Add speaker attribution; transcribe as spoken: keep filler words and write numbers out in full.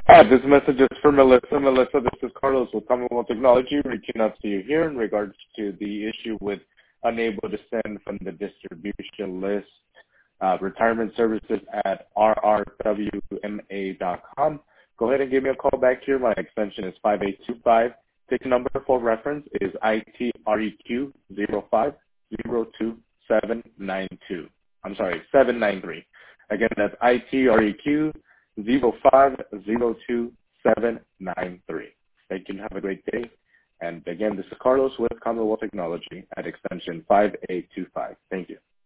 Speaker 1: Hi, this message is for Melissa. Melissa, this is Carlos with Commonwealth Technology reaching out to you here in regards to the issue with unable to send from the distribution list uh, retirement services at r r w m a dot com. Go ahead and give me a call back here. My extension is five eight two five. Ticket number for reference is I T R E Q zero five zero two seven nine two. I'm sorry, seven nine three. Again, that's I T R E Q zero five zero two seven nine three. Thank you and have a great day. And again, this is Carlos with Commonwealth Technology at extension five eight two five. Thank you.